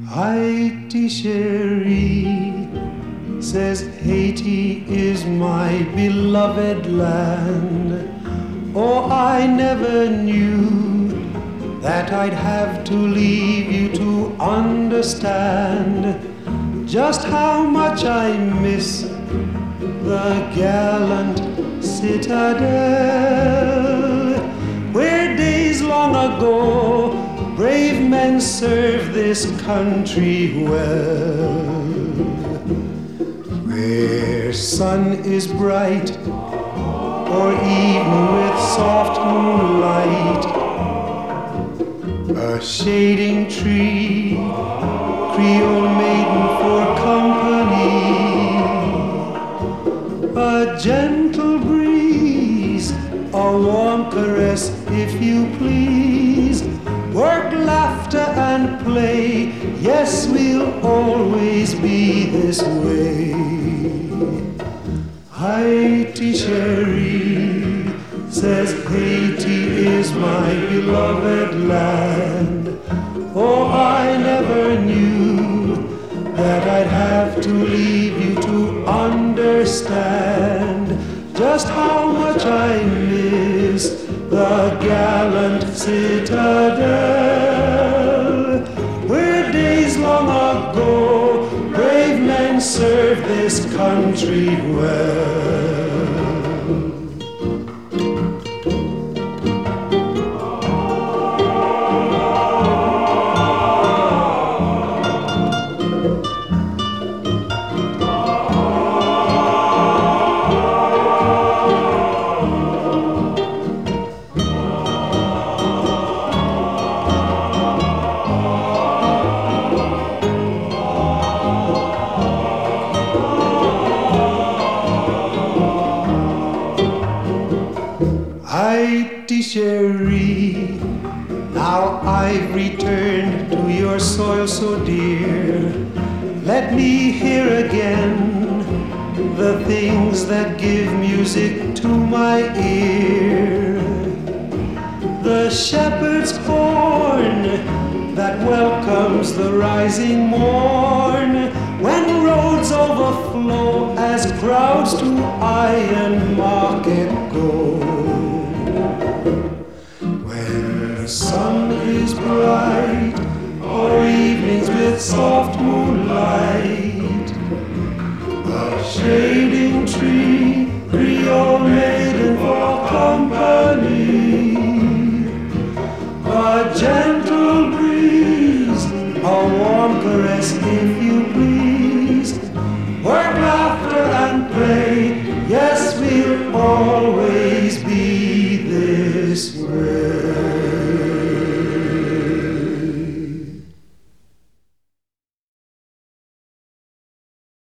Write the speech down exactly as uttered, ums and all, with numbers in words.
Haiti chérie, says Haiti is my beloved land. Oh, I never knew that I'd have to leave you to understand just how much I miss the gallant citadel, where days long ago brave men served this country well, where sun is bright or evening with soft moonlight, a shading tree, Creole maiden for company, a gentle breeze, a warm caress if you please, work, laughter and play, yes, we'll always be this way. Haiti chérie, says Haiti is my beloved land. Oh, I never knew that I'd have to leave you to understand just how much I miss the gallant citadel, where days long ago brave men served this country well. Haiti chérie, now I've returned to your soil so dear. Let me hear again the things that give music to my ear. The shepherd's horn that welcomes the rising morn, when roads overflow as crowds to Iron Market go. When the sun is bright, or evenings with soft moonlight, a shading tree, Creole maiden for company, a gentle breeze, a warm caress if you please, work, laughter and play, yes, we'll always be this way.